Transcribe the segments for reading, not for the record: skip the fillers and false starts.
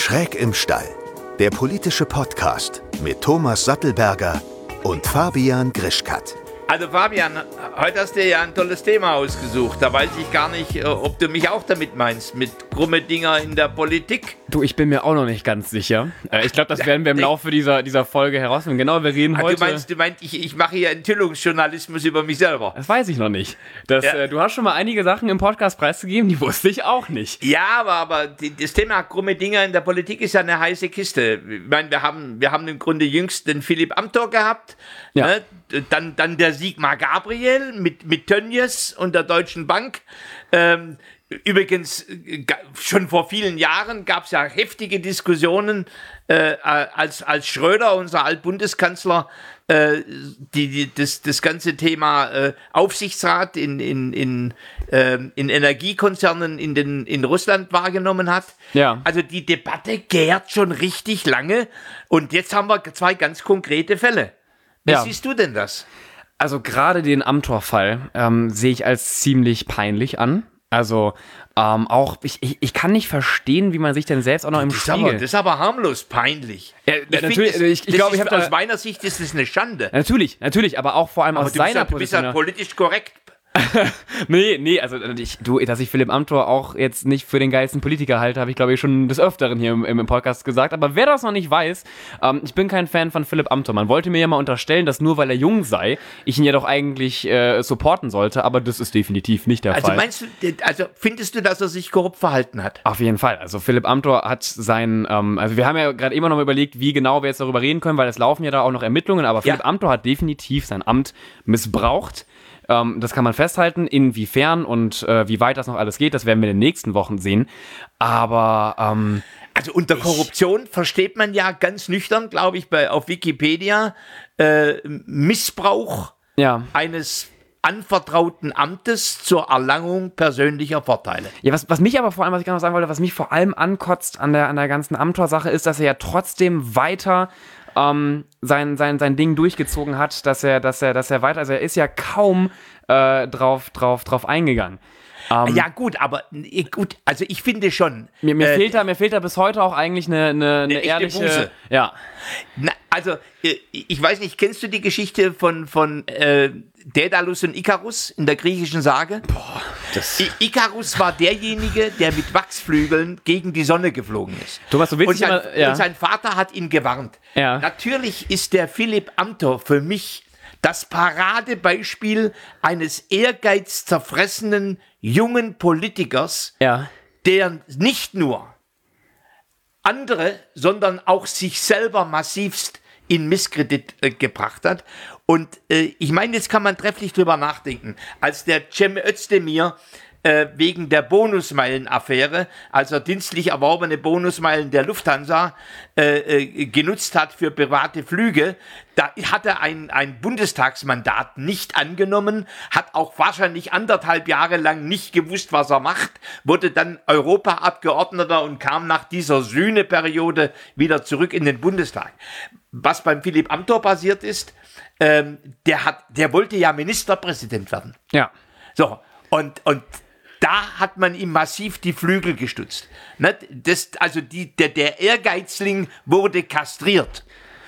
Schräg im Stall, der politische Podcast mit Thomas Sattelberger und Fabian Grischkat. Also Fabian, heute hast du ja ein tolles Thema ausgesucht. Da weiß ich gar nicht, ob du mich auch damit meinst, mit krumme Dinger in der Politik. Du, ich bin mir auch noch nicht ganz sicher. Ich glaube, das werden wir im Laufe dieser Folge herausfinden. Genau, wir reden heute... Du meinst, ich mache hier Enthüllungsjournalismus über mich selber. Das weiß ich noch nicht. Du hast schon mal einige Sachen im Podcast preisgegeben, die wusste ich auch nicht. Ja, aber das Thema krumme Dinger in der Politik ist ja eine heiße Kiste. Ich meine, wir haben im Grunde jüngst den Philipp Amthor gehabt, ja. Ne? Dann der Sigmar Gabriel mit Tönnies und der Deutschen Bank. Übrigens, schon vor vielen Jahren gab es ja heftige Diskussionen, als Schröder, unser Altbundeskanzler, das ganze Thema Aufsichtsrat in Energiekonzernen in Russland wahrgenommen hat. Ja. Also die Debatte gärt schon richtig lange und jetzt haben wir zwei ganz konkrete Fälle. Wie siehst du denn das? Also gerade den Amthor-Fall sehe ich als ziemlich peinlich an. Also auch, ich kann nicht verstehen, wie man sich denn selbst auch noch im Spiegel... Das ist aber harmlos peinlich. Ja, natürlich, ich glaube, aus meiner Sicht ist das eine Schande. Natürlich, aber auch vor allem aus seiner Position. Du bist ja politisch korrekt. Nee, also dass ich Philipp Amthor auch jetzt nicht für den geilsten Politiker halte, habe ich glaube ich schon des Öfteren hier im Podcast gesagt. Aber wer das noch nicht weiß, ich bin kein Fan von Philipp Amthor. Man wollte mir ja mal unterstellen, dass nur weil er jung sei, ich ihn ja doch eigentlich supporten sollte, aber das ist definitiv nicht der Fall. Findest du, dass er sich korrupt verhalten hat? Auf jeden Fall. Also Philipp Amthor hat also wir haben ja gerade immer noch mal überlegt, wie genau wir jetzt darüber reden können, weil es laufen ja da auch noch Ermittlungen, aber Philipp Amthor hat definitiv sein Amt missbraucht. Das kann man festhalten, inwiefern und wie weit das noch alles geht, das werden wir in den nächsten Wochen sehen. Aber also unter Korruption versteht man ja ganz nüchtern, glaube ich, auf Wikipedia, Missbrauch eines anvertrauten Amtes zur Erlangung persönlicher Vorteile. Ja, was mich aber vor allem, was ich gerade noch sagen wollte, was mich vor allem ankotzt an der ganzen Amthor-Sache ist, dass er ja trotzdem weiter sein Ding durchgezogen hat, dass er weiter, also er ist ja kaum drauf eingegangen. Ja gut, also ich finde schon. Mir fehlt da bis heute auch eigentlich eine ehrliche Buße. Ja. Also, ich weiß nicht, kennst du die Geschichte von Daedalus und Ikarus in der griechischen Sage? Boah, Ikarus war derjenige, der mit Wachsflügeln gegen die Sonne geflogen ist. Thomas, du willst und sein Vater hat ihn gewarnt. Ja. Natürlich ist der Philipp Amthor für mich das Paradebeispiel eines ehrgeizzerfressenen jungen Politikers, der nicht nur andere, sondern auch sich selber massivst in Misskredit gebracht hat. Und ich meine, jetzt kann man trefflich drüber nachdenken, als der Cem Özdemir wegen der Bonusmeilen-Affäre, als er dienstlich erworbene Bonusmeilen der Lufthansa genutzt hat für private Flüge, da hat er ein Bundestagsmandat nicht angenommen, hat auch wahrscheinlich 1,5 Jahre lang nicht gewusst, was er macht, wurde dann Europaabgeordneter und kam nach dieser Sühneperiode wieder zurück in den Bundestag. Was beim Philipp Amthor passiert ist, der wollte ja Ministerpräsident werden. Ja. So, und da hat man ihm massiv die Flügel gestützt. Der Ehrgeizling wurde kastriert.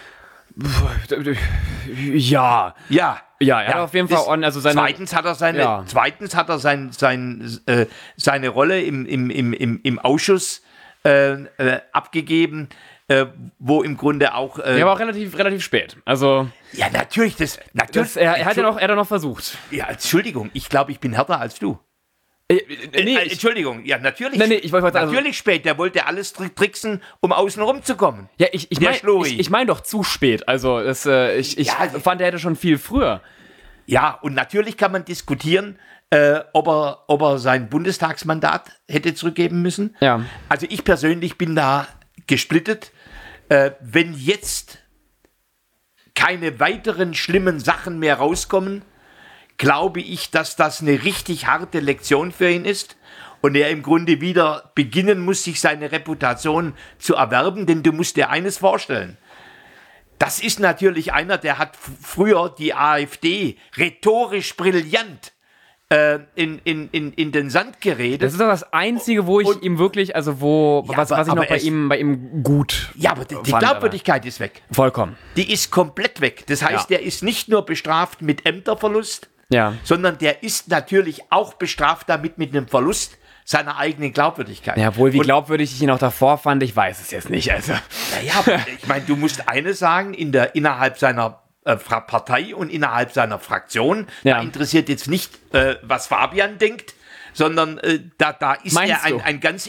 Ja. Er hat auf jeden Fall also Zweitens hat er seine Rolle im Ausschuss abgegeben, wo im Grunde auch... aber auch relativ spät. Also... Ja, natürlich. Er hat ja noch versucht. Ja, Entschuldigung, ich glaube, ich bin härter als du. Entschuldigung, ja, natürlich. Natürlich spät, der wollte alles tricksen, um außen rumzukommen. Ja, ich meine doch zu spät. Also, ich fand, er hätte schon viel früher. Ja, und natürlich kann man diskutieren, ob er sein Bundestagsmandat hätte zurückgeben müssen. Ja. Also, ich persönlich bin da gesplittet. Wenn jetzt keine weiteren schlimmen Sachen mehr rauskommen, glaube ich, dass das eine richtig harte Lektion für ihn ist und er im Grunde wieder beginnen muss, sich seine Reputation zu erwerben, denn du musst dir eines vorstellen. Das ist natürlich einer, der hat früher die AfD rhetorisch brillant in den Sand geredet. Das ist doch das Einzige, wo ich ihm wirklich, also was ich noch bei ihm gut Ja, aber die Glaubwürdigkeit ist weg. Vollkommen. Die ist komplett weg. Das heißt, der ist nicht nur bestraft mit Ämterverlust, sondern der ist natürlich auch bestraft damit mit einem Verlust seiner eigenen Glaubwürdigkeit. Ja, wohl, wie glaubwürdig ich ihn auch davor fand, ich weiß es jetzt nicht. Also. Naja, ich meine, du musst eines sagen, innerhalb seiner Partei und innerhalb seiner Fraktion, da interessiert jetzt nicht, was Fabian denkt, sondern da ist er ein ganz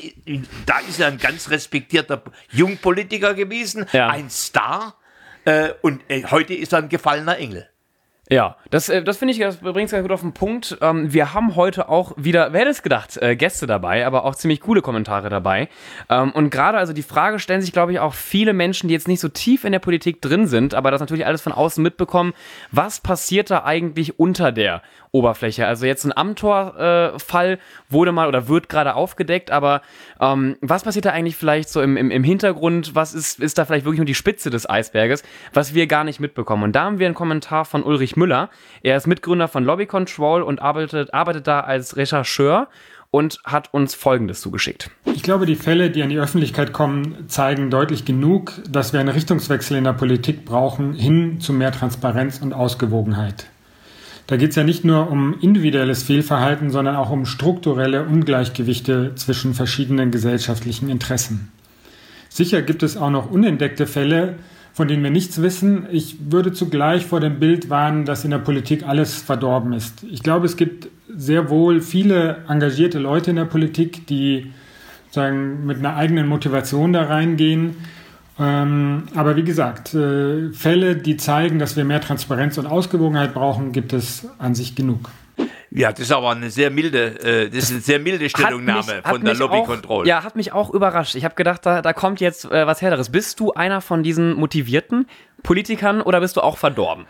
respektierter Jungpolitiker gewesen, ein Star, und heute ist er ein gefallener Engel. Ja, das finde ich, das bringt es ganz gut auf den Punkt. Wir haben heute auch wieder, wer hätte es gedacht, Gäste dabei, aber auch ziemlich coole Kommentare dabei. Und gerade also die Frage stellen sich, glaube ich, auch viele Menschen, die jetzt nicht so tief in der Politik drin sind, aber das natürlich alles von außen mitbekommen. Was passiert da eigentlich unter der Oberfläche? Also jetzt ein Amthor-Fall wurde mal oder wird gerade aufgedeckt, aber was passiert da eigentlich vielleicht so im Hintergrund? Was ist da vielleicht wirklich nur die Spitze des Eisberges, was wir gar nicht mitbekommen? Und da haben wir einen Kommentar von Ulrich Müller. Er ist Mitgründer von Lobby Control und arbeitet da als Rechercheur und hat uns Folgendes zugeschickt. Ich glaube, die Fälle, die an die Öffentlichkeit kommen, zeigen deutlich genug, dass wir einen Richtungswechsel in der Politik brauchen, hin zu mehr Transparenz und Ausgewogenheit. Da geht es ja nicht nur um individuelles Fehlverhalten, sondern auch um strukturelle Ungleichgewichte zwischen verschiedenen gesellschaftlichen Interessen. Sicher gibt es auch noch unentdeckte Fälle, von denen wir nichts wissen. Ich würde zugleich vor dem Bild warnen, dass in der Politik alles verdorben ist. Ich glaube, es gibt sehr wohl viele engagierte Leute in der Politik, die sagen, mit einer eigenen Motivation da reingehen. Aber wie gesagt, Fälle, die zeigen, dass wir mehr Transparenz und Ausgewogenheit brauchen, gibt es an sich genug. Ja, das ist aber eine sehr milde, Stellungnahme von der Lobby Control. Ja, hat mich auch überrascht. Ich habe gedacht, da kommt jetzt was Härteres. Bist du einer von diesen motivierten Politikern oder bist du auch verdorben?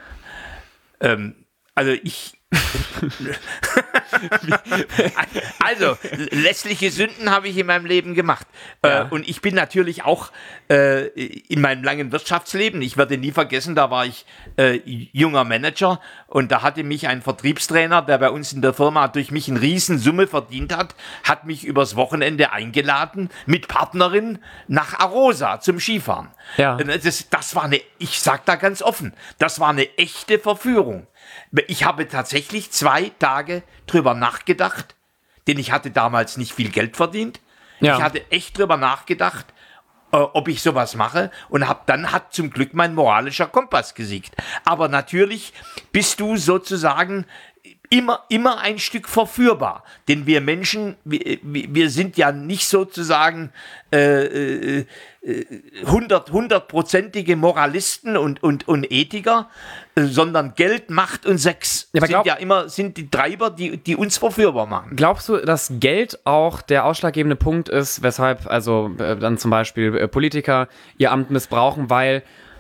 Also, lässliche Sünden habe ich in meinem Leben gemacht. Und ich bin natürlich auch in meinem langen Wirtschaftsleben, ich werde nie vergessen, da war ich junger Manager und da hatte mich ein Vertriebstrainer, der bei uns in der Firma durch mich eine Riesensumme verdient hat mich übers Wochenende eingeladen mit Partnerin nach Arosa zum Skifahren. Ja. Das war ich sag da ganz offen, das war eine echte Verführung. Ich habe tatsächlich 2 Tage drüber nachgedacht, denn ich hatte damals nicht viel Geld verdient. Ja. Ich hatte echt drüber nachgedacht, ob ich sowas mache und dann hat zum Glück mein moralischer Kompass gesiegt. Aber natürlich bist du sozusagen immer ein Stück verführbar, denn wir Menschen, wir sind ja nicht sozusagen 100%ige Moralisten und Ethiker, sondern Geld, Macht und Sex sind die Treiber, die uns verführbar machen. Glaubst du, dass Geld auch der ausschlaggebende Punkt ist, weshalb also dann zum Beispiel Politiker ihr Amt missbrauchen, weil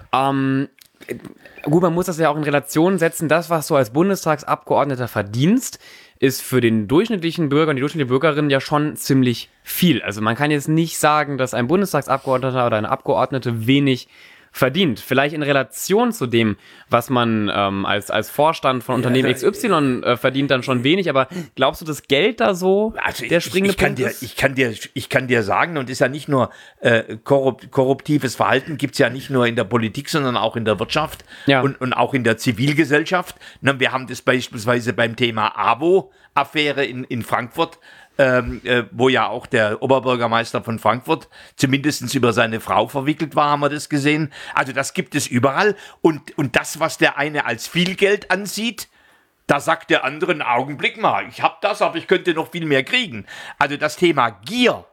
gut, man muss das ja auch in Relation setzen. Das, was du als Bundestagsabgeordneter verdienst, ist für den durchschnittlichen Bürger und die durchschnittliche Bürgerin ja schon ziemlich viel. Also man kann jetzt nicht sagen, dass ein Bundestagsabgeordneter oder eine Abgeordnete wenig verdient. Vielleicht in Relation zu dem, was man als Vorstand von Unternehmen XY verdient, dann schon wenig. Aber glaubst du, das Geld da so der springende Punkt ist? Ich kann dir sagen, und ist ja nicht nur korruptives Verhalten, gibt es ja nicht nur in der Politik, sondern auch in der Wirtschaft und auch in der Zivilgesellschaft. Wir haben das beispielsweise beim Thema AWO-Affäre in Frankfurt, wo ja auch der Oberbürgermeister von Frankfurt zumindest über seine Frau verwickelt war, haben wir das gesehen. Also das gibt es überall. Und das, was der eine als viel Geld ansieht, da sagt der andere einen Augenblick mal, ich habe das, aber ich könnte noch viel mehr kriegen. Also das Thema Gier,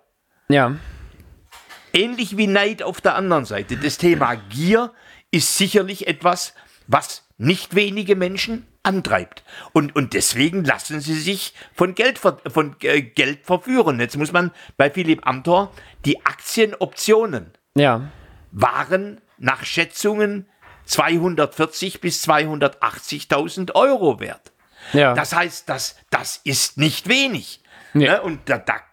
ähnlich wie Neid auf der anderen Seite, das Thema Gier ist sicherlich etwas, was nicht wenige Menschen antreibt. Und deswegen lassen sie sich von Geld verführen. Jetzt muss man bei Philipp Amthor, die Aktienoptionen waren nach Schätzungen 240.000 bis 280.000 Euro wert. Ja. Das heißt, das ist nicht wenig. Ja. Und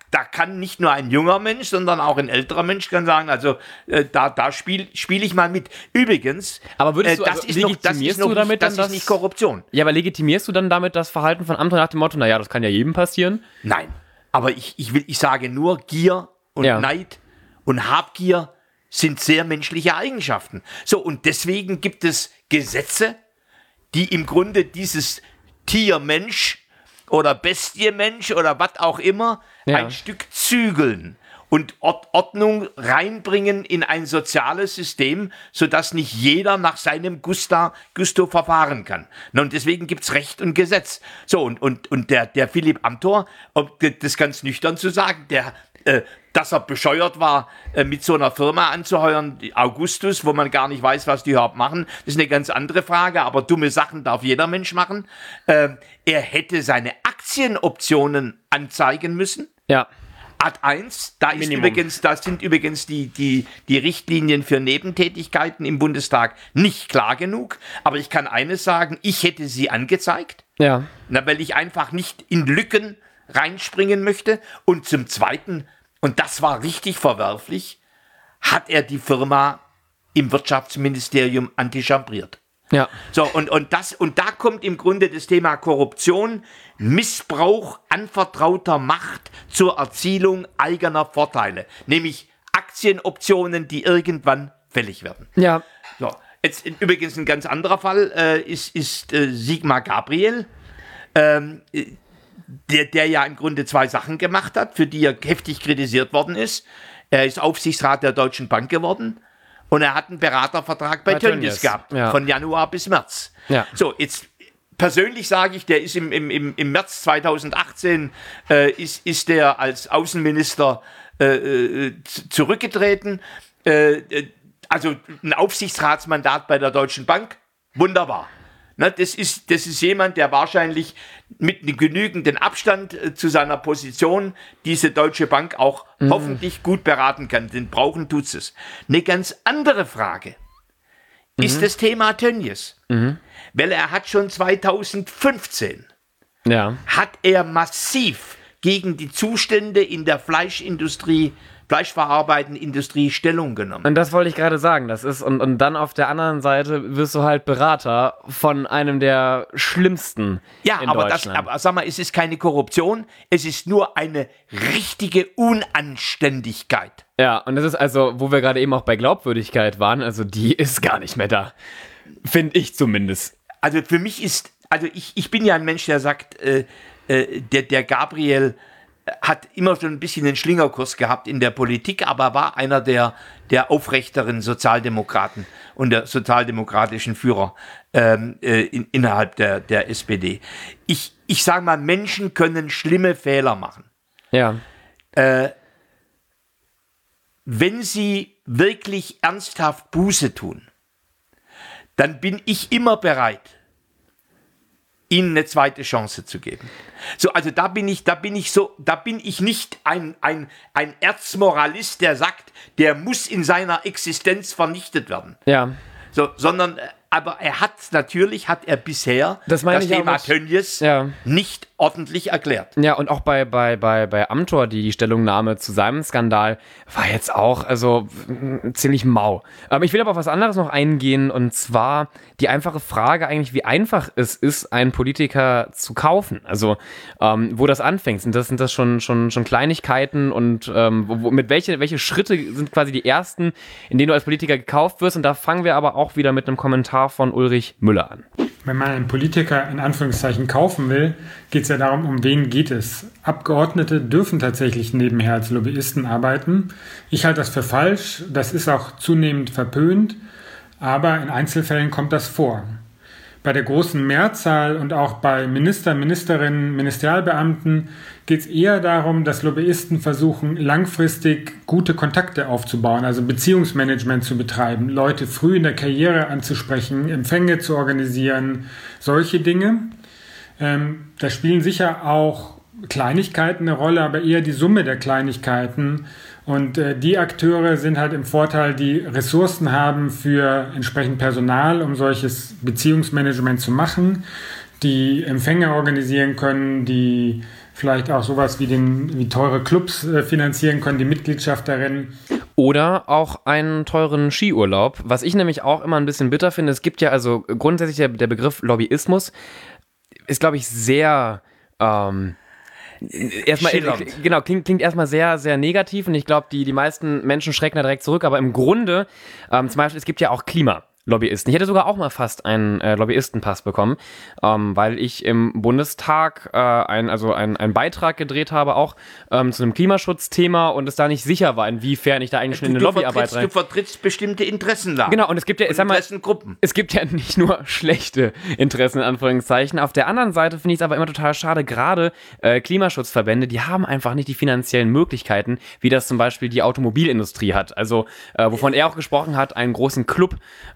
Da kann nicht nur ein junger Mensch, sondern auch ein älterer Mensch kann sagen, also da spiel ich mal mit. Übrigens, aber würdest du, das ist nicht Korruption. Ja, aber legitimierst du dann damit das Verhalten von Amthor nach dem Motto, naja, das kann ja jedem passieren? Nein, aber ich sage nur, Gier und Neid und Habgier sind sehr menschliche Eigenschaften. So, und deswegen gibt es Gesetze, die im Grunde dieses Tier Mensch oder Bestie Mensch oder was auch immer ein Stück zügeln und Ordnung reinbringen in ein soziales System, sodass nicht jeder nach seinem Gusto verfahren kann. Und deswegen gibt es Recht und Gesetz. So, und der Philipp Amthor, um das ganz nüchtern zu sagen, dass er bescheuert war, mit so einer Firma anzuheuern, die Augustus, wo man gar nicht weiß, was die überhaupt machen, das ist eine ganz andere Frage, aber dumme Sachen darf jeder Mensch machen. Er hätte seine Aktienoptionen anzeigen müssen. Ja. Art 1, da sind übrigens die Richtlinien für Nebentätigkeiten im Bundestag nicht klar genug, aber ich kann eines sagen, ich hätte sie angezeigt, weil ich einfach nicht in Lücken reinspringen möchte. Und zum Zweiten, und das war richtig verwerflich, hat er die Firma im Wirtschaftsministerium antichambriert. Ja. So, und da kommt im Grunde das Thema Korruption, Missbrauch anvertrauter Macht zur Erzielung eigener Vorteile, nämlich Aktienoptionen, die irgendwann fällig werden. Ja. So, jetzt übrigens ein ganz anderer Fall ist Sigmar Gabriel, der ja im Grunde 2 Sachen gemacht hat, für die er heftig kritisiert worden ist. Er ist Aufsichtsrat der Deutschen Bank geworden und er hat einen Beratervertrag bei Tönnies gehabt, von Januar bis März. Ja. So, jetzt persönlich sage ich, der ist im März 2018 ist der als Außenminister zurückgetreten. Also ein Aufsichtsratsmandat bei der Deutschen Bank, wunderbar. Das ist jemand, der wahrscheinlich mit einem genügenden Abstand zu seiner Position diese Deutsche Bank auch hoffentlich gut beraten kann. Denn brauchen tut's es. Eine ganz andere Frage ist das Thema Tönnies. Weil er hat schon 2015 hat er massiv gegen die Zustände in der fleischverarbeitenden Industrie Stellung genommen. Und das wollte ich gerade sagen. Das ist, und dann auf der anderen Seite wirst du halt Berater von einem der schlimmsten in Deutschland. Aber sag mal, es ist keine Korruption, es ist nur eine richtige Unanständigkeit. Ja, und das ist also, wo wir gerade eben auch bei Glaubwürdigkeit waren, also die ist gar nicht mehr da. Finde ich zumindest. Also für mich ist, ich bin ja ein Mensch, der sagt, der Gabriel hat immer schon ein bisschen den Schlingerkurs gehabt in der Politik, aber war einer der aufrechteren Sozialdemokraten und der sozialdemokratischen Führer innerhalb der SPD. Ich sage mal, Menschen können schlimme Fehler machen. Ja. Wenn sie wirklich ernsthaft Buße tun, dann bin ich immer bereit, ihnen eine zweite Chance zu geben. So, also da bin ich nicht ein Erzmoralist, der sagt, der muss in seiner Existenz vernichtet werden. Ja. So, sondern, aber er hat bisher das Thema Tönnies nicht ordentlich erklärt. Ja, und auch bei Amthor, die Stellungnahme zu seinem Skandal war jetzt auch, ziemlich mau. Ich will aber auf was anderes noch eingehen, und zwar die einfache Frage eigentlich, wie einfach es ist, einen Politiker zu kaufen. Also, wo das anfängt. Sind das schon Kleinigkeiten, und welche Schritte sind quasi die ersten, in denen du als Politiker gekauft wirst? Und da fangen wir aber auch wieder mit einem Kommentar von Ulrich Müller an. Wenn man einen Politiker in Anführungszeichen kaufen will, geht es ja darum, um wen geht es. Abgeordnete dürfen tatsächlich nebenher als Lobbyisten arbeiten. Ich halte das für falsch, das ist auch zunehmend verpönt, aber in Einzelfällen kommt das vor. Bei der großen Mehrzahl und auch bei Ministerinnen, Ministerialbeamten geht es eher darum, dass Lobbyisten versuchen, langfristig gute Kontakte aufzubauen, also Beziehungsmanagement zu betreiben, Leute früh in der Karriere anzusprechen, Empfänge zu organisieren, solche Dinge. Da spielen sicher auch Kleinigkeiten eine Rolle, aber eher die Summe der Kleinigkeiten. Und die Akteure sind halt im Vorteil, die Ressourcen haben für entsprechend Personal, um solches Beziehungsmanagement zu machen, die Empfänge organisieren können, die vielleicht auch sowas wie teure Clubs finanzieren können, die Mitgliedschaft darin. Oder auch einen teuren Skiurlaub. Was ich nämlich auch immer ein bisschen bitter finde, es gibt ja also grundsätzlich der Begriff Lobbyismus ist, glaube ich, sehr klingt erstmal sehr, sehr negativ und ich glaube, die meisten Menschen schrecken da direkt zurück, aber im Grunde, zum Beispiel, es gibt ja auch Klimalobbyisten. Ich hätte sogar auch mal fast einen Lobbyistenpass bekommen, weil ich im Bundestag einen Beitrag gedreht habe, auch zu einem Klimaschutzthema und es da nicht sicher war, inwiefern ich da eigentlich schon in eine Lobbyarbeit rein... Du vertrittst bestimmte Interessenlagen. Genau, und es gibt ja, Interessengruppen. Es gibt ja nicht nur schlechte Interessen, in Anführungszeichen. Auf der anderen Seite finde ich es aber immer total schade, gerade Klimaschutzverbände, die haben einfach nicht die finanziellen Möglichkeiten, wie das zum Beispiel die Automobilindustrie hat. Also, wovon er auch gesprochen hat, einen großen Club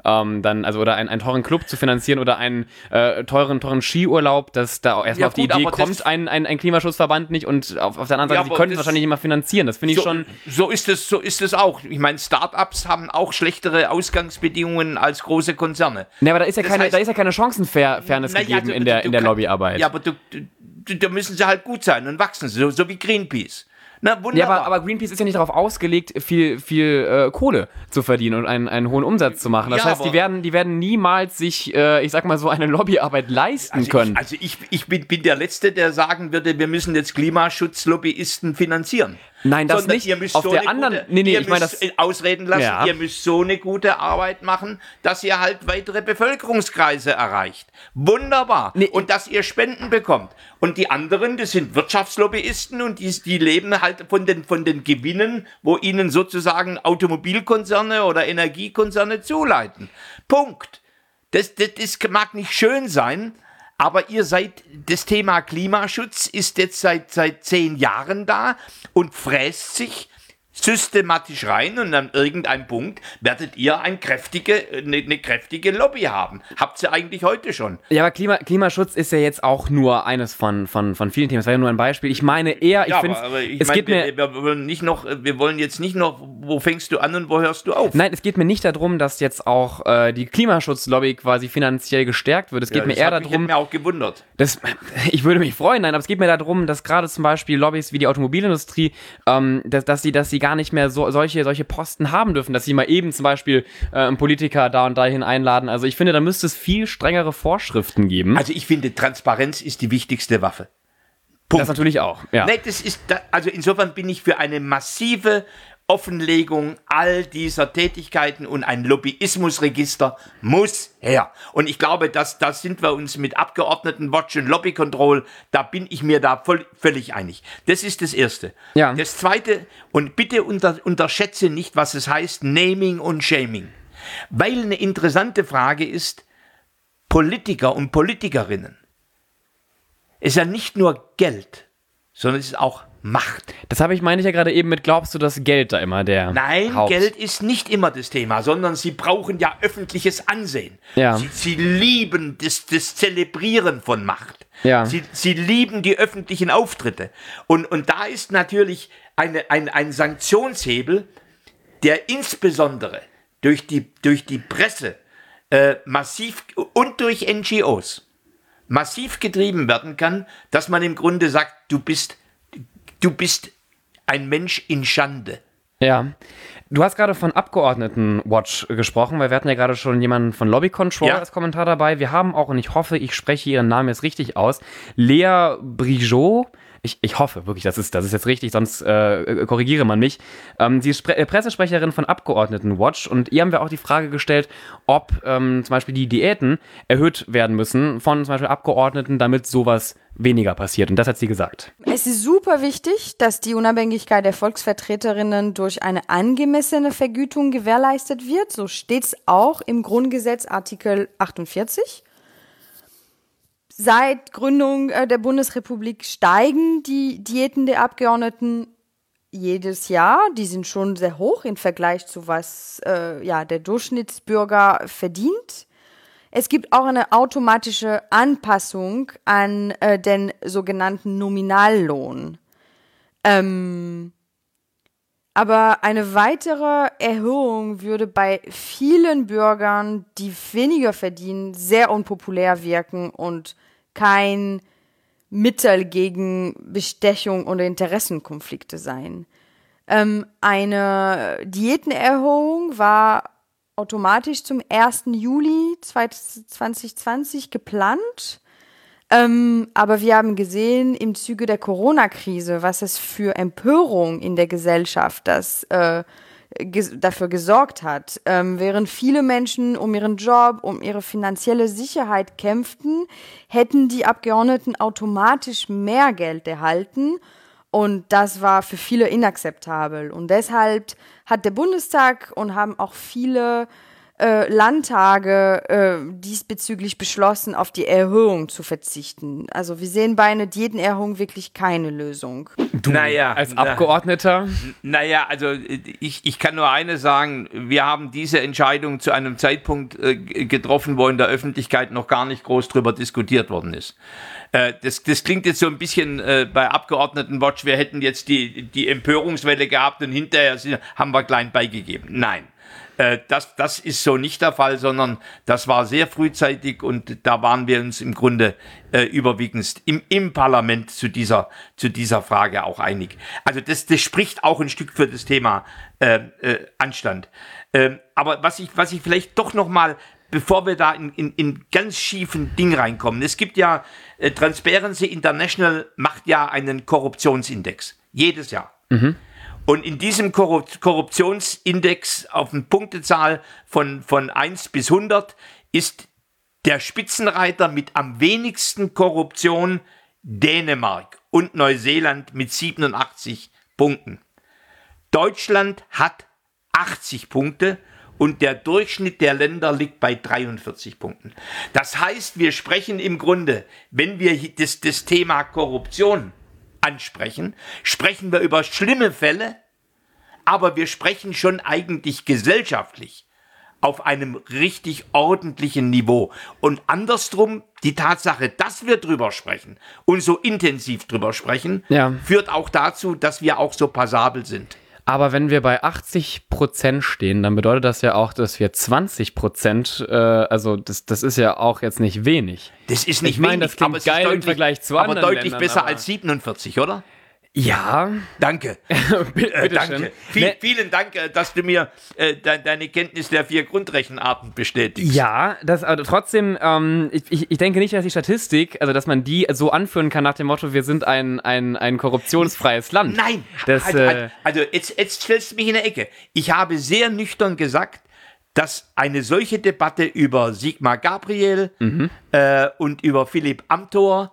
oder einen teuren Club zu finanzieren oder einen teuren Skiurlaub, dass da auch erstmal auf die Idee kommt, ein Klimaschutzverband nicht und auf der anderen Seite, die können es wahrscheinlich nicht mal finanzieren. Das finde ich schon... So ist es auch. Ich meine, Start-ups haben auch schlechtere Ausgangsbedingungen als große Konzerne. Ne, aber da ist ja keine Chancenfairness gegeben in der Lobbyarbeit. Ja, aber da müssen sie halt gut sein und wachsen, so wie Greenpeace. Na, wunderbar. Ja, aber Greenpeace ist ja nicht darauf ausgelegt, viel Kohle zu verdienen und einen hohen Umsatz zu machen. Das heißt, die werden niemals sich, ich sag mal so, eine Lobbyarbeit leisten können. Ich bin der Letzte, der sagen würde, wir müssen jetzt Klimaschutzlobbyisten finanzieren. Nein, das nicht. Ihr müsst auf der anderen, ich meine das ausreden lassen. Ja. Ihr müsst so eine gute Arbeit machen, dass ihr halt weitere Bevölkerungskreise erreicht. Wunderbar. Nee, und dass ihr Spenden bekommt. Und die anderen, das sind Wirtschaftslobbyisten und die leben halt von den Gewinnen, wo ihnen sozusagen Automobilkonzerne oder Energiekonzerne zuleiten. Punkt. Das mag nicht schön sein. Aber das Thema Klimaschutz ist jetzt seit 10 Jahren da und fräst sich systematisch rein und an irgendeinem Punkt werdet ihr eine kräftige Lobby haben. Habt ihr eigentlich heute schon. Ja, aber Klimaschutz ist ja jetzt auch nur eines von vielen Themen. Das war ja nur ein Beispiel. Ich meine eher, wir wollen jetzt nicht noch, wo fängst du an und wo hörst du auf? Nein, es geht mir nicht darum, dass jetzt auch die Klimaschutzlobby quasi finanziell gestärkt wird. Es geht mir eher darum... Ich hätte mir auch gewundert. Ich würde mich freuen, nein, aber es geht mir darum, dass gerade zum Beispiel Lobbys wie die Automobilindustrie, dass sie gar nicht mehr solche Posten haben dürfen, dass sie mal eben zum Beispiel einen Politiker da und dahin einladen. Also ich finde, da müsste es viel strengere Vorschriften geben. Also ich finde, Transparenz ist die wichtigste Waffe. Punkt. Das natürlich auch, ja. Nee, also insofern bin ich für eine massive Offenlegung all dieser Tätigkeiten und ein Lobbyismusregister muss her. Und ich glaube, da sind wir uns mit Abgeordnetenwatch und Lobby Control, da bin ich mir völlig einig. Das ist das Erste. Ja. Das Zweite, und bitte unterschätze nicht, was es heißt, Naming und Shaming. Weil eine interessante Frage ist, Politiker und Politikerinnen, es ist ja nicht nur Geld, sondern es ist auch Macht. Das meine ich ja gerade eben mit, glaubst du, dass Geld da immer Nein, Geld ist nicht immer das Thema, sondern sie brauchen ja öffentliches Ansehen. Ja. Sie lieben das Zelebrieren von Macht. Ja. Sie lieben die öffentlichen Auftritte. Und da ist natürlich ein Sanktionshebel, der insbesondere durch die Presse massiv und durch NGOs massiv getrieben werden kann, dass man im Grunde sagt, du bist ein Mensch in Schande. Ja. Du hast gerade von Abgeordnetenwatch gesprochen, weil wir hatten ja gerade schon jemanden von Lobby Control als Kommentar dabei. Wir haben auch, und ich hoffe, ich spreche ihren Namen jetzt richtig aus, Lea Brigeaud. Ich hoffe wirklich, das ist jetzt richtig, sonst korrigiere man mich. Sie ist Pressesprecherin von Abgeordnetenwatch und ihr haben wir auch die Frage gestellt, ob zum Beispiel die Diäten erhöht werden müssen von zum Beispiel Abgeordneten, damit sowas weniger passiert. Und das hat sie gesagt. Es ist super wichtig, dass die Unabhängigkeit der Volksvertreterinnen durch eine angemessene Vergütung gewährleistet wird. So steht es auch im Grundgesetz Artikel 48. Seit Gründung der Bundesrepublik steigen die Diäten der Abgeordneten jedes Jahr. Die sind schon sehr hoch im Vergleich zu was der Durchschnittsbürger verdient. Es gibt auch eine automatische Anpassung an den sogenannten Nominallohn. Aber eine weitere Erhöhung würde bei vielen Bürgern, die weniger verdienen, sehr unpopulär wirken und kein Mittel gegen Bestechung oder Interessenkonflikte sein. Eine Diätenerhöhung war automatisch zum 1. Juli 2020 geplant. Aber wir haben gesehen im Zuge der Corona-Krise, was es für Empörung in der Gesellschaft dafür gesorgt hat. Während viele Menschen um ihren Job, um ihre finanzielle Sicherheit kämpften, hätten die Abgeordneten automatisch mehr Geld erhalten. Und das war für viele inakzeptabel. Und deshalb hat der Bundestag und haben auch viele Landtage diesbezüglich beschlossen, auf die Erhöhung zu verzichten. Also wir sehen bei einer Diätenerhöhung wirklich keine Lösung. Als Abgeordneter? Also ich kann nur eines sagen, wir haben diese Entscheidung zu einem Zeitpunkt getroffen, wo in der Öffentlichkeit noch gar nicht groß drüber diskutiert worden ist. Das klingt jetzt so ein bisschen bei Abgeordnetenwatch, wir hätten jetzt die Empörungswelle gehabt und hinterher haben wir klein beigegeben. Nein. Das ist so nicht der Fall, sondern das war sehr frühzeitig und da waren wir uns im Grunde überwiegend im Parlament zu dieser Frage auch einig. Also das spricht auch ein Stück für das Thema Anstand. Aber was ich vielleicht doch noch mal, bevor wir da in ganz schiefen Ding reinkommen, es gibt ja, Transparency International macht ja einen Korruptionsindex, jedes Jahr. Mhm. Und in diesem Korruptionsindex auf eine Punktezahl von 1 bis 100 ist der Spitzenreiter mit am wenigsten Korruption Dänemark und Neuseeland mit 87 Punkten. Deutschland hat 80 Punkte und der Durchschnitt der Länder liegt bei 43 Punkten. Das heißt, wir sprechen im Grunde, wenn wir das Thema Korruption ansprechen, sprechen wir über schlimme Fälle, aber wir sprechen schon eigentlich gesellschaftlich auf einem richtig ordentlichen Niveau. Und andersrum, die Tatsache, dass wir drüber sprechen und so intensiv drüber sprechen, führt auch dazu, dass wir auch so passabel sind. Aber wenn wir bei 80% stehen, dann bedeutet das ja auch, dass wir 20%, also das ist ja auch jetzt nicht wenig. Das ist nicht wenig, wenig, das klingt geil im Vergleich zu anderen aber deutlich Ländern, besser als 47, oder? Ja. Danke. Danke. Vielen Dank, dass du mir deine Kenntnis der 4 Grundrechenarten bestätigst. Ja, aber trotzdem, ich denke nicht, dass die Statistik, also dass man die so anführen kann nach dem Motto, wir sind ein korruptionsfreies Land. Nein, also jetzt stellst du mich in der Ecke. Ich habe sehr nüchtern gesagt, dass eine solche Debatte über Sigmar Gabriel und über Philipp Amthor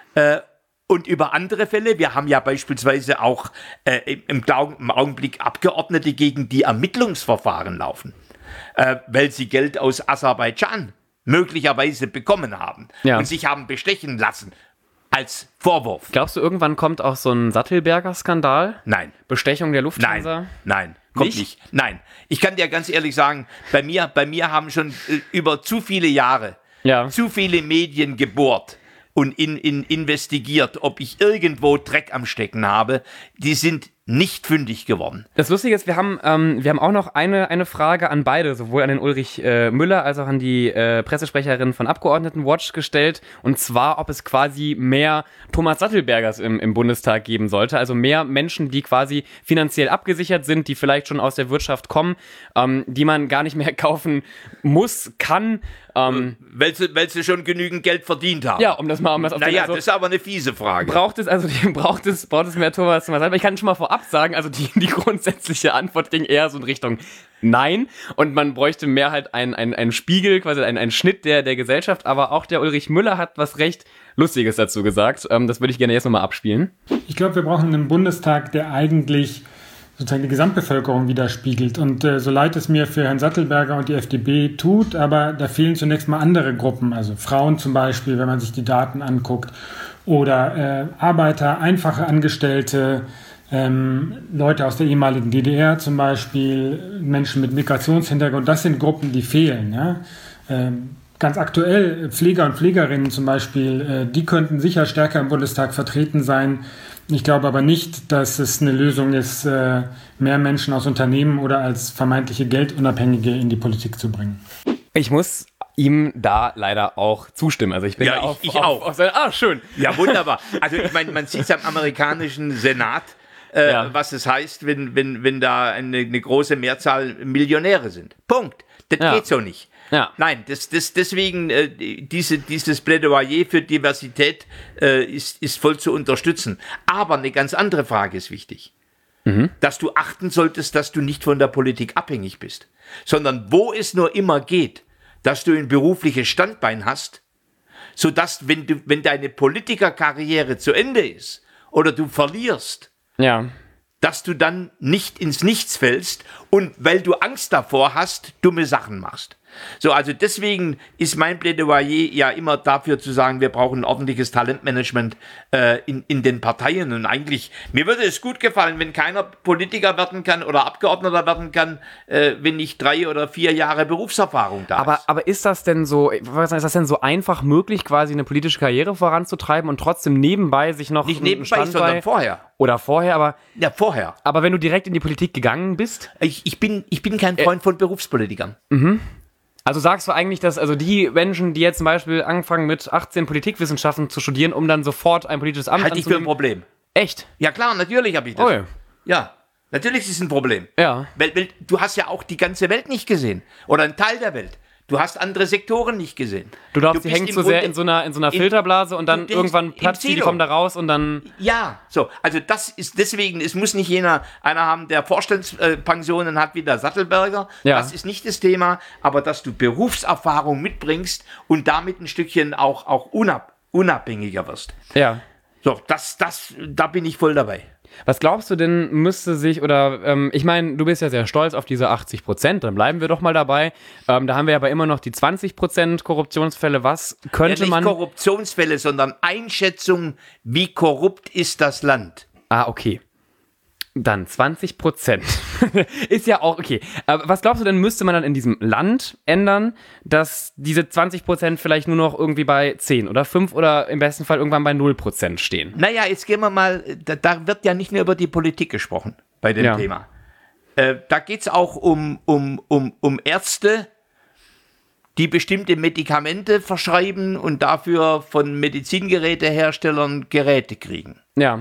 und über andere Fälle, wir haben ja beispielsweise auch im Augenblick Abgeordnete, gegen die Ermittlungsverfahren laufen, weil sie Geld aus Aserbaidschan möglicherweise bekommen haben und sich haben bestechen lassen als Vorwurf. Glaubst du, irgendwann kommt auch so ein Sattelberger-Skandal? Nein. Bestechung der Lufthansa? Nein. Kommt nicht. Nein. Ich kann dir ganz ehrlich sagen, bei mir haben schon über zu viele Jahre zu viele Medien gebohrt und investigiert, ob ich irgendwo Dreck am Stecken habe. Die sind nicht fündig geworden. Das Lustige ist, wir haben auch noch eine Frage an beide, sowohl an den Ulrich Müller als auch an die Pressesprecherin von Abgeordnetenwatch gestellt. Und zwar, ob es quasi mehr Thomas Sattelbergers im Bundestag geben sollte. Also mehr Menschen, die quasi finanziell abgesichert sind, die vielleicht schon aus der Wirtschaft kommen, die man gar nicht mehr kaufen muss, kann. Weil sie schon genügend Geld verdient haben. Ja, um das auf das ist aber eine fiese Frage. Braucht es mehr Thomas Sattelberger? Ich kann schon mal vorab sagen, also die grundsätzliche Antwort ging eher so in Richtung Nein. Und man bräuchte mehr halt einen Spiegel, quasi einen Schnitt der Gesellschaft. Aber auch der Ulrich Müller hat was recht Lustiges dazu gesagt. Das würde ich gerne jetzt nochmal abspielen. Ich glaube, wir brauchen einen Bundestag, der eigentlich sozusagen die Gesamtbevölkerung widerspiegelt. Und so leid es mir für Herrn Sattelberger und die FDP tut, aber da fehlen zunächst mal andere Gruppen, also Frauen zum Beispiel, wenn man sich die Daten anguckt, oder Arbeiter, einfache Angestellte, Leute aus der ehemaligen DDR zum Beispiel, Menschen mit Migrationshintergrund, das sind Gruppen, die fehlen. Ja? Ganz aktuell, Pfleger und Pflegerinnen zum Beispiel, die könnten sicher stärker im Bundestag vertreten sein. Ich glaube aber nicht, dass es eine Lösung ist, mehr Menschen aus Unternehmen oder als vermeintliche Geldunabhängige in die Politik zu bringen. Ich muss ihm da leider auch zustimmen. Also ich bin ich auch. Schön. Ja, wunderbar. Also ich meine, man sieht es am amerikanischen Senat, was es heißt, wenn da eine große Mehrzahl Millionäre sind. Punkt. Das geht so nicht. Ja. Nein, deswegen dieses Plädoyer für Diversität ist voll zu unterstützen. Aber eine ganz andere Frage ist wichtig. Dass du achten solltest, dass du nicht von der Politik abhängig bist, sondern wo es nur immer geht, dass du ein berufliches Standbein hast, sodass, wenn deine Politikerkarriere zu Ende ist oder du verlierst, dass du dann nicht ins Nichts fällst und weil du Angst davor hast, dumme Sachen machst. So, also deswegen ist mein Plädoyer ja immer dafür zu sagen, wir brauchen ein ordentliches Talentmanagement in den Parteien. Und eigentlich, mir würde es gut gefallen, wenn keiner Politiker werden kann oder Abgeordneter werden kann, wenn nicht 3 oder 4 Jahre Berufserfahrung da ist. Aber ist das denn so, ist das denn so einfach möglich, quasi eine politische Karriere voranzutreiben und trotzdem nebenbei sich noch nicht nebenbei, sondern vorher. Oder vorher, aber... Ja, vorher. Aber wenn du direkt in die Politik gegangen bist? Ich bin kein Freund von Berufspolitikern. Also sagst du eigentlich, dass also die Menschen, die jetzt zum Beispiel anfangen mit 18 Politikwissenschaften zu studieren, um dann sofort ein politisches Amt anzunehmen? Halte ich für ein Problem. Echt? Ja klar, natürlich habe ich das. Okay. Ja, natürlich ist es ein Problem. Ja. Weil du hast ja auch die ganze Welt nicht gesehen. Oder einen Teil der Welt. Du hast andere Sektoren nicht gesehen. Du glaubst, die hängen zu sehr in so einer Filterblase und dann irgendwann platzt die kommen da raus und dann... Ja, so. Also das ist deswegen, es muss nicht einer haben, der Vorstandspensionen hat wie der Sattelberger. Ja. Das ist nicht das Thema. Aber dass du Berufserfahrung mitbringst und damit ein Stückchen auch unabhängiger wirst. Ja. So, da bin ich voll dabei. Was glaubst du denn, müsste sich, oder ich meine, du bist ja sehr stolz auf diese 80%, dann bleiben wir doch mal dabei. Da haben wir aber immer noch die 20% Korruptionsfälle. Was könnte man... Nicht Korruptionsfälle, sondern Einschätzung, wie korrupt ist das Land. Ah, okay. Dann 20%. Ist ja auch okay. Aber was glaubst du denn, müsste man dann in diesem Land ändern, dass diese 20% vielleicht nur noch irgendwie bei 10 oder 5 oder im besten Fall irgendwann bei 0% stehen? Naja, jetzt gehen wir mal, da wird ja nicht nur über die Politik gesprochen bei dem Thema. Da geht es auch um Ärzte, die bestimmte Medikamente verschreiben und dafür von Medizingeräteherstellern Geräte kriegen. Ja.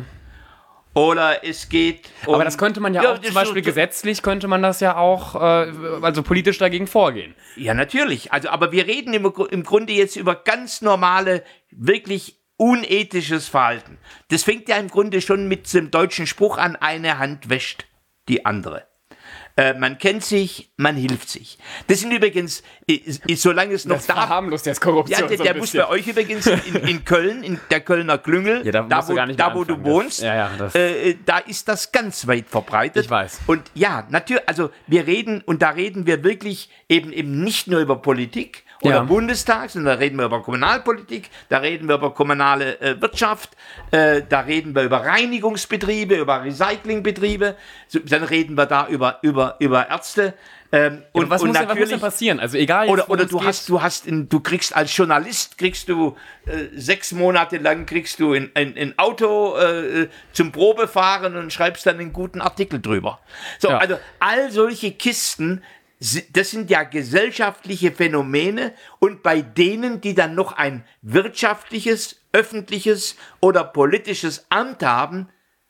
Oder es geht um... Aber das könnte man ja auch, zum Beispiel gesetzlich könnte man das ja auch, also politisch dagegen vorgehen. Ja, natürlich. Also, aber wir reden im Grunde jetzt über ganz normale, wirklich unethisches Verhalten. Das fängt ja im Grunde schon mit dem deutschen Spruch an, eine Hand wäscht die andere. Man kennt sich, man hilft sich. Das sind übrigens, solange es noch das verharmlost jetzt Korruption. Ja, der muss bei euch übrigens in Köln, in der Kölner Klüngel, ja, da wo du wohnst, da ist das ganz weit verbreitet. Ich weiß. Und ja, natürlich, also da reden wir wirklich eben nicht nur über Politik oder Bundestag, sondern da reden wir über Kommunalpolitik, da reden wir über kommunale Wirtschaft, da reden wir über Reinigungsbetriebe, über Recyclingbetriebe, dann reden wir da über Ärzte. Was muss denn passieren? Also egal. Oder du kriegst als Journalist 6 Monate lang ein Auto zum Probefahren und schreibst dann einen guten Artikel drüber. So, also all solche Kisten, das sind ja gesellschaftliche Phänomene und bei denen, die dann noch ein wirtschaftliches, öffentliches oder politisches Amt haben,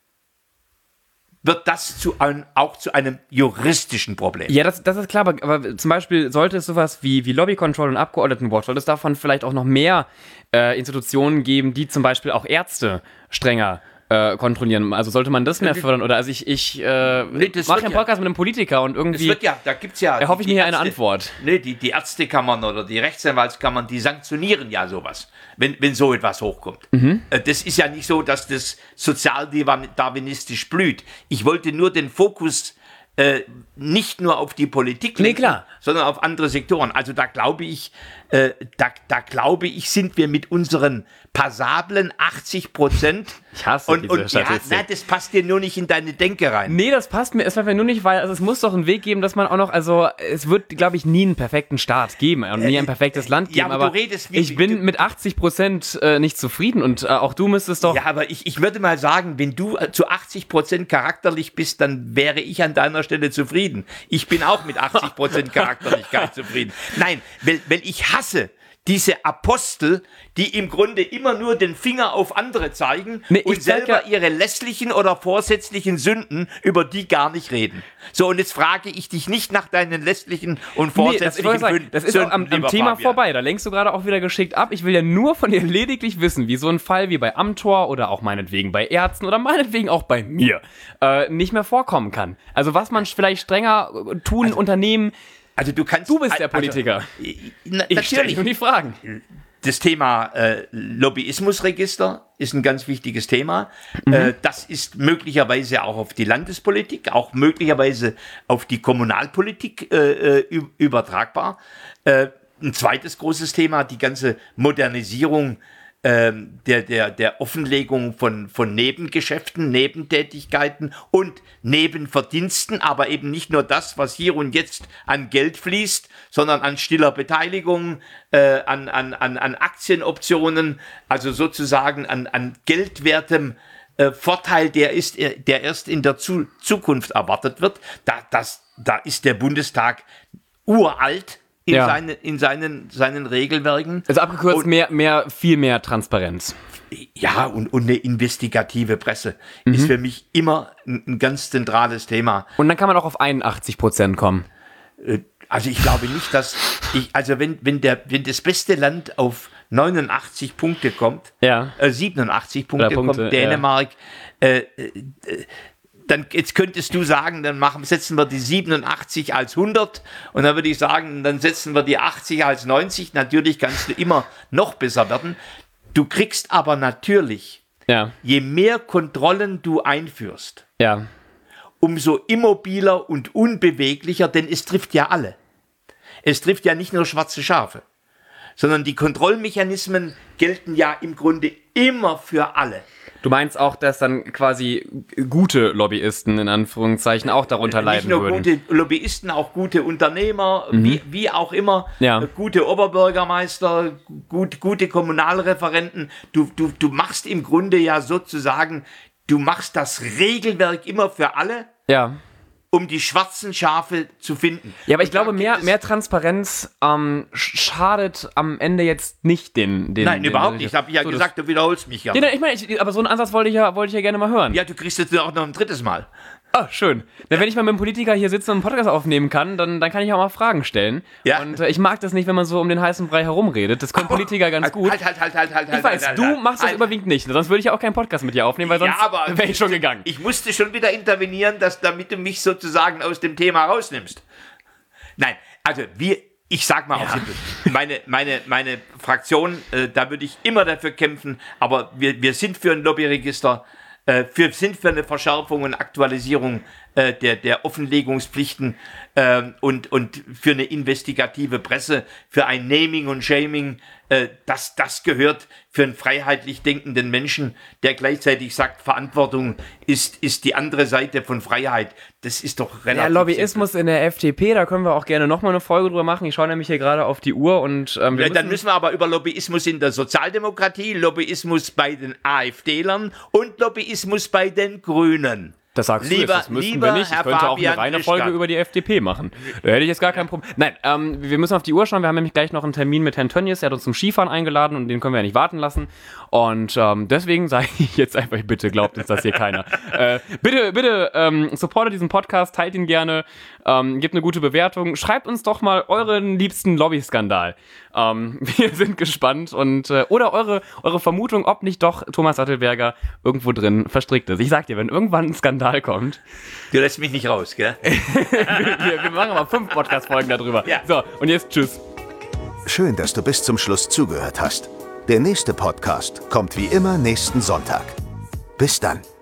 wird das auch zu einem juristischen Problem. Ja, das ist klar, aber zum Beispiel sollte es sowas wie Lobby-Control und Abgeordnetenwatch, sollte es davon vielleicht auch noch mehr Institutionen geben, die zum Beispiel auch Ärzte strenger kontrollieren. Also sollte man das mehr fördern? Oder also ich mache einen Podcast mit einem Politiker und irgendwie da gibt's ja erhoffe ich mir hier eine Antwort. Nee, die Ärztekammern oder die Rechtsanwaltskammern, die sanktionieren ja sowas, wenn so etwas hochkommt. Das ist ja nicht so, dass das sozialdarwinistisch blüht. Ich wollte nur den Fokus nicht nur auf die Politik lenken, sondern auf andere Sektoren. Also da glaube ich, sind wir mit unseren passablen 80% Ich hasse diese Statistik. Ja, das passt dir nur nicht in deine Denke rein. Nee, das passt mir nur nicht, weil es muss doch einen Weg geben, dass man auch noch, also es wird, glaube ich, nie einen perfekten Staat geben und nie ein perfektes Land geben, ja, aber du redest, ich bin mit 80% nicht zufrieden und auch du müsstest doch... Ja, aber ich würde mal sagen, wenn du zu 80% charakterlich bist, dann wäre ich an deiner Stelle zufrieden. Ich bin auch mit 80% Charakterlichkeit zufrieden. Nein, weil ich hasse diese Apostel, die im Grunde immer nur den Finger auf andere zeigen und selber ihre lässlichen oder vorsätzlichen Sünden, über die gar nicht reden. So, und jetzt frage ich dich nicht nach deinen lässlichen und vorsätzlichen Sünden. Das ist auch am Thema vorbei, da lenkst du gerade auch wieder geschickt ab. Ich will ja nur von dir lediglich wissen, wie so ein Fall wie bei Amthor oder auch meinetwegen bei Ärzten oder meinetwegen auch bei mir nicht mehr vorkommen kann. Also was man vielleicht strenger unternehmen. Also du bist der Politiker. Ich stelle nur die Fragen. Das Thema Lobbyismusregister ist ein ganz wichtiges Thema. Das ist möglicherweise auch auf die Landespolitik, auch möglicherweise auf die Kommunalpolitik übertragbar. Ein zweites großes Thema, die ganze Modernisierung der Offenlegung von Nebengeschäften, Nebentätigkeiten und Nebenverdiensten, aber eben nicht nur das, was hier und jetzt an Geld fließt, sondern an stiller Beteiligung, an Aktienoptionen, also sozusagen an geldwertem Vorteil, der erst in der Zukunft erwartet wird. Da ist der Bundestag uralt in seinen Regelwerken. Also abgekürzt, viel mehr Transparenz. Ja, und eine investigative Presse ist für mich immer ein ganz zentrales Thema. Und dann kann man auch auf 81% kommen. Also ich glaube nicht, dass wenn das beste Land auf 89 Punkte kommt, 87 Punkte kommt, Dänemark, dann jetzt könntest du sagen, dann setzen wir die 87 als 100 und dann würde ich sagen, dann setzen wir die 80 als 90. Natürlich kannst du immer noch besser werden. Du kriegst aber natürlich, je mehr Kontrollen du einführst, umso immobiler und unbeweglicher, denn es trifft ja alle. Es trifft ja nicht nur schwarze Schafe, sondern die Kontrollmechanismen gelten ja im Grunde immer für alle. Du meinst auch, dass dann quasi gute Lobbyisten in Anführungszeichen auch darunter leiden würden? Nicht nur gute Lobbyisten, auch gute Unternehmer, wie auch immer, gute Oberbürgermeister, gute Kommunalreferenten. Du machst im Grunde ja sozusagen, du machst das Regelwerk immer für alle. Ja. Um die schwarzen Schafe zu finden. Ja, aber ich glaube, mehr Transparenz schadet am Ende jetzt nicht den Nein, überhaupt nicht. Ich habe ja gesagt, du wiederholst mich ja. Nee, ich meine, aber so einen Ansatz wollte ich ja gerne mal hören. Ja, du kriegst jetzt auch noch ein drittes Mal. Ah, schön. Ja, wenn ich mal mit einem Politiker hier sitze und einen Podcast aufnehmen kann, dann kann ich auch mal Fragen stellen. Ja. Und ich mag das nicht, wenn man so um den heißen Brei herumredet. Das können Politiker ganz gut. Ich weiß, du machst das überwiegend nicht. Sonst würde ich auch keinen Podcast mit dir aufnehmen, weil sonst wäre ich schon gegangen. Ich musste schon wieder intervenieren, damit du mich sozusagen aus dem Thema rausnimmst. Nein, also ich sag mal auch simpel, meine Fraktion, da würde ich immer dafür kämpfen, aber wir sind für ein Lobbyregister, sind für eine Verschärfung und Aktualisierung der Offenlegungspflichten und für eine investigative Presse, für ein Naming und Shaming, das gehört für einen freiheitlich denkenden Menschen, der gleichzeitig sagt, Verantwortung ist die andere Seite von Freiheit. Das ist doch relativ. Ja, Lobbyismus in der FDP, da können wir auch gerne nochmal eine Folge drüber machen. Ich schaue nämlich hier gerade auf die Uhr und dann müssen wir aber über Lobbyismus in der Sozialdemokratie, Lobbyismus bei den AfD-Lern und Lobbyismus bei den Grünen. Das sagst du jetzt, das müssten wir nicht. Ich könnte auch eine reine Folge über die FDP machen. Da hätte ich jetzt gar kein Problem. Nein, wir müssen auf die Uhr schauen. Wir haben nämlich gleich noch einen Termin mit Herrn Tönnies. Er hat uns zum Skifahren eingeladen und den können wir ja nicht warten lassen. Und deswegen sage ich jetzt einfach, bitte glaubt uns das hier keiner. Bitte supportet diesen Podcast, teilt ihn gerne, gebt eine gute Bewertung. Schreibt uns doch mal euren liebsten Lobbyskandal. Wir sind gespannt und oder eure Vermutung, ob nicht doch Thomas Sattelberger irgendwo drin verstrickt ist. Ich sag dir, wenn irgendwann ein Skandal kommt. Du lässt mich nicht raus, gell? wir machen mal 5 Podcast-Folgen darüber. Ja. So, und jetzt tschüss. Schön, dass du bis zum Schluss zugehört hast. Der nächste Podcast kommt wie immer nächsten Sonntag. Bis dann.